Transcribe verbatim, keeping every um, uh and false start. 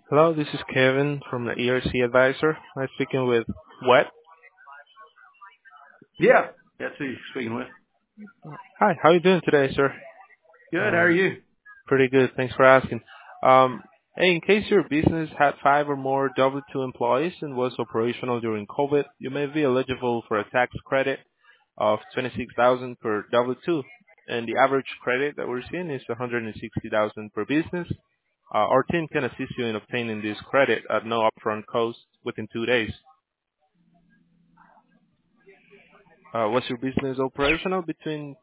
Hello, this is Kevin from the E R C Advisor. I'm speaking with Wet. Yeah, that's who you're speaking with. Hi, how are you doing today, sir? Good. How are Um, you? pretty good. Thanks for asking. Um, hey, in case your business had five or more W two employees and was operational during COVID, you may be eligible for a tax credit of twenty-six thousand per W two, and the average credit that we're seeing is one hundred sixty thousand per business. Uh, our team can assist you in obtaining this credit at no upfront cost within two days. Uh, was your business operational between